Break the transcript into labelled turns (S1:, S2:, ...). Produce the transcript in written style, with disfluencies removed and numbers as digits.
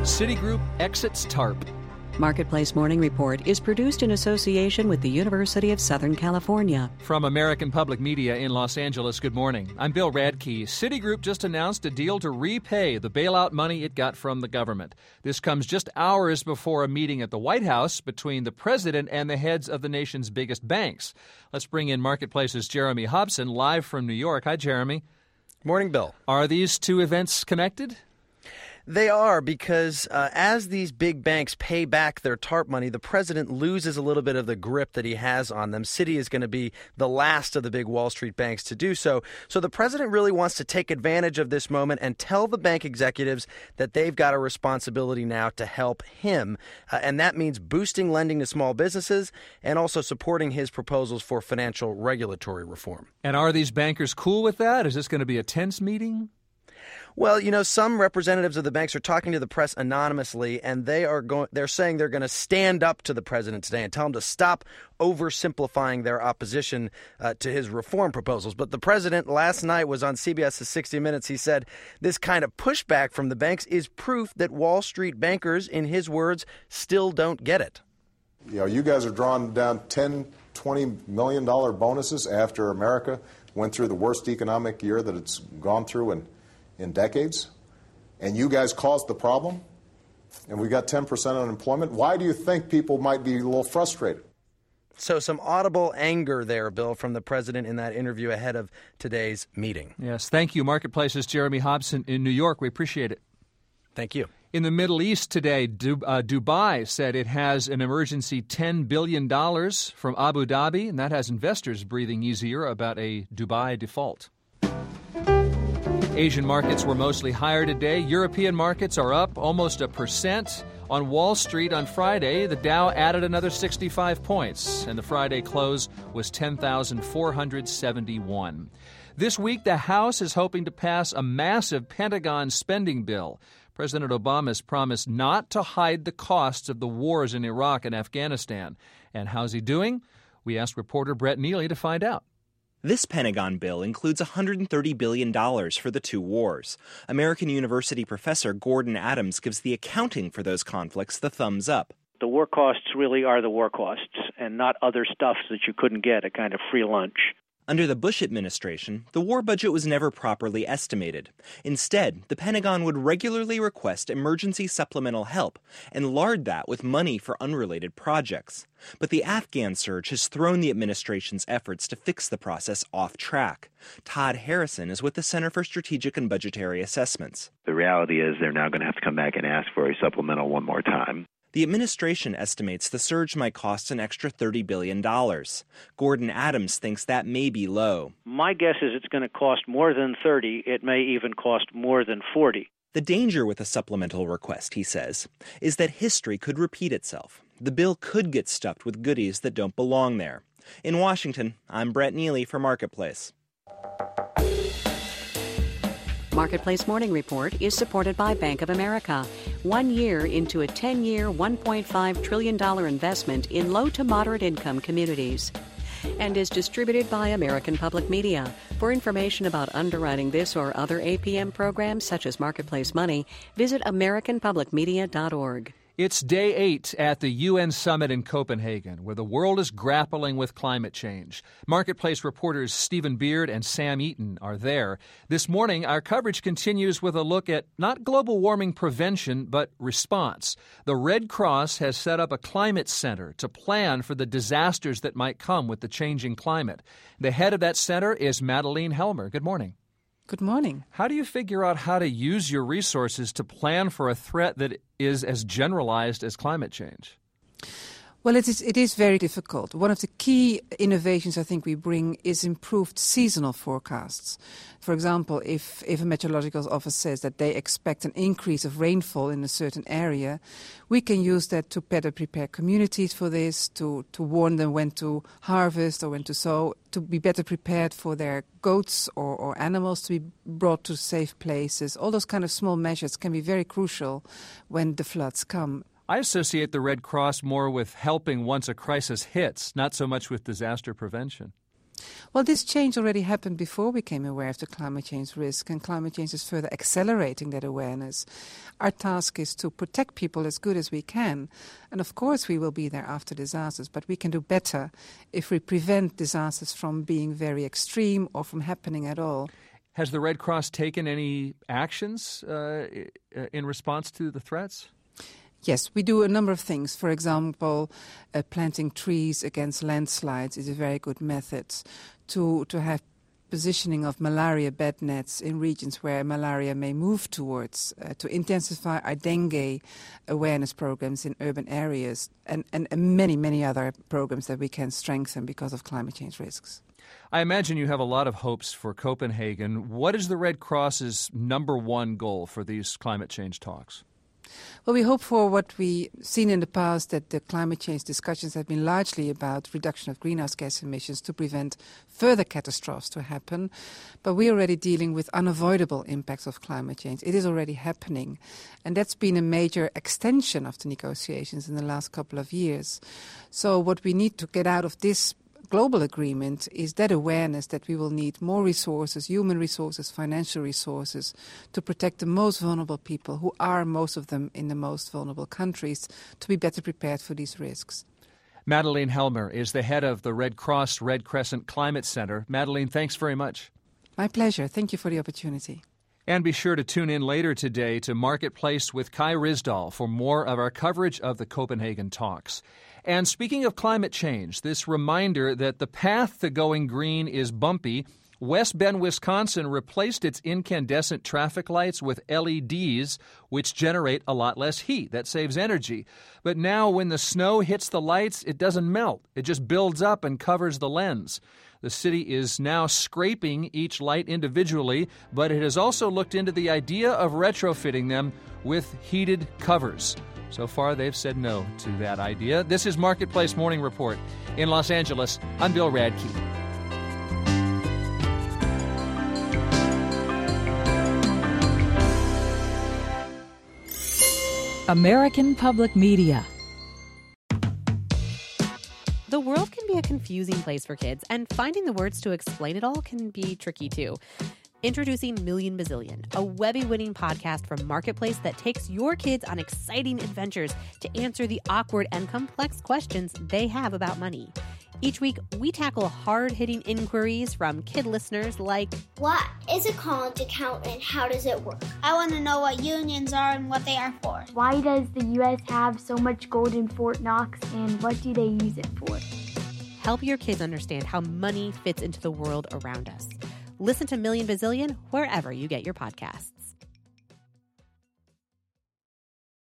S1: Citigroup exits TARP.
S2: Marketplace Morning Report is produced in association with the University of Southern California.
S1: From American Public Media in Los Angeles, good morning. I'm Bill Radke. Citigroup just announced a deal to repay the bailout money it got from the government. This comes just hours before a meeting at the White House between the president and the heads of the nation's biggest banks. Let's bring in Marketplace's Jeremy Hobson live from New York. Hi, Jeremy.
S3: Morning, Bill.
S1: Are these two events connected?
S3: They are, because as these big banks pay back their TARP money, the president loses a little bit of the grip that he has on them. Citi is going to be the last of the big Wall Street banks to do so. So the president really wants to take advantage of this moment and tell the bank executives that they've got a responsibility now to help him. And that means boosting lending to small businesses and also supporting his proposals for financial regulatory reform.
S1: And are these bankers cool with that? Is this going to be a tense meeting?
S3: Well, some representatives of the banks are talking to the press anonymously, and they're saying they're going to stand up to the president today and tell him to stop oversimplifying their opposition to his reform proposals. But the president last night was on CBS's 60 Minutes. He said this kind of pushback from the banks is proof that Wall Street bankers, in his words, still don't get it.
S4: You guys are drawing down $10, $20 million bonuses after America went through the worst economic year that it's gone through in decades, and you guys caused the problem, and we got 10% unemployment. Why do you think people might be a little frustrated?
S3: So some audible anger there, Bill, from the president in that interview ahead of today's meeting.
S1: Yes, thank you. Marketplace's Jeremy Hobson in New York. We appreciate it.
S3: Thank you.
S1: In the Middle East today, Dubai said it has an emergency $10 billion from Abu Dhabi, and that has investors breathing easier about a Dubai default. Asian markets were mostly higher today. European markets are up almost 1%. On Wall Street on Friday, the Dow added another 65 points, and the Friday close was 10,471. This week, the House is hoping to pass a massive Pentagon spending bill. President Obama has promised not to hide the costs of the wars in Iraq and Afghanistan. And how's he doing? We asked reporter Brett Neely to find out.
S5: This Pentagon bill includes $130 billion for the two wars. American University professor Gordon Adams gives the accounting for those conflicts the thumbs up.
S6: The war costs really are the war costs and not other stuff that you couldn't get, a kind of free lunch.
S5: Under the Bush administration, the war budget was never properly estimated. Instead, the Pentagon would regularly request emergency supplemental help and lard that with money for unrelated projects. But the Afghan surge has thrown the administration's efforts to fix the process off track. Todd Harrison is with the Center for Strategic and Budgetary Assessments.
S7: The reality is they're now going to have to come back and ask for a supplemental one more time.
S5: The administration estimates the surge might cost an extra $30 billion. Gordon Adams thinks that may be low.
S6: My guess is it's going to cost more than 30. It may even cost more than 40.
S5: The danger with a supplemental request, he says, is that history could repeat itself. The bill could get stuffed with goodies that don't belong there. In Washington, I'm Brett Neely for Marketplace.
S2: Marketplace Morning Report is supported by Bank of America. 1 year into a 10-year, $1.5 trillion investment in low to moderate income communities. And is distributed by American Public Media. For information about underwriting this or other APM programs such as Marketplace Money, visit americanpublicmedia.org.
S1: It's day 8 at the UN Summit in Copenhagen, where the world is grappling with climate change. Marketplace reporters Stephen Beard and Sam Eaton are there. This morning, our coverage continues with a look at not global warming prevention, but response. The Red Cross has set up a climate center to plan for the disasters that might come with the changing climate. The head of that center is Madeleine Helmer. Good morning.
S8: Good morning.
S1: How do you figure out how to use your resources to plan for a threat that is as generalized as climate change?
S8: Well, it is very difficult. One of the key innovations I think we bring is improved seasonal forecasts. For example, if a meteorological office says that they expect an increase of rainfall in a certain area, we can use that to better prepare communities for this, to warn them when to harvest or when to sow, to be better prepared for their goats or animals to be brought to safe places. All those kind of small measures can be very crucial when the floods come.
S1: I associate the Red Cross more with helping once a crisis hits, not so much with disaster prevention.
S8: Well, this change already happened before we became aware of the climate change risk, and climate change is further accelerating that awareness. Our task is to protect people as good as we can, and of course we will be there after disasters, but we can do better if we prevent disasters from being very extreme or from happening at all.
S1: Has the Red Cross taken any actions in response to the threats?
S8: Yes, we do a number of things. For example, planting trees against landslides is a very good method. To have positioning of malaria bed nets in regions where malaria may move towards, to intensify our dengue awareness programs in urban areas, and many, many other programs that we can strengthen because of climate change risks.
S1: I imagine you have a lot of hopes for Copenhagen. What is the Red Cross's number one goal for these climate change talks?
S8: Well, we hope for what we've seen in the past, that the climate change discussions have been largely about reduction of greenhouse gas emissions to prevent further catastrophes to happen. But we're already dealing with unavoidable impacts of climate change. It is already happening. And that's been a major extension of the negotiations in the last couple of years. So what we need to get out of this global agreement is that awareness that we will need more resources, human resources, financial resources, to protect the most vulnerable people, who are most of them in the most vulnerable countries, to be better prepared for these risks.
S1: Madeleine Helmer is the head of the Red Cross Red Crescent Climate Center. Madeleine, thanks very much.
S8: My pleasure. Thank you for the opportunity.
S1: And be sure to tune in later today to Marketplace with Kai Ryssdal for more of our coverage of the Copenhagen talks. And speaking of climate change, this reminder that the path to going green is bumpy. West Bend, Wisconsin replaced its incandescent traffic lights with LEDs, which generate a lot less heat. That saves energy. But now when the snow hits the lights, it doesn't melt. It just builds up and covers the lens. The city is now scraping each light individually, but it has also looked into the idea of retrofitting them with heated covers. So far, they've said no to that idea. This is Marketplace Morning Report. In Los Angeles, I'm Bill Radke.
S9: American Public Media.
S10: The world can be a confusing place for kids, and finding the words to explain it all can be tricky too. Introducing Million Bazillion, a Webby-winning podcast from Marketplace that takes your kids on exciting adventures to answer the awkward and complex questions they have about money. Each week, we tackle hard-hitting inquiries from kid listeners like,
S11: what is a college account and how does it work?
S12: I want to know what unions are and what they are for.
S13: Why does the U.S. have so much gold in Fort Knox, and what do they use it for?
S10: Help your kids understand how money fits into the world around us. Listen to Million Bazillion wherever you get your podcasts.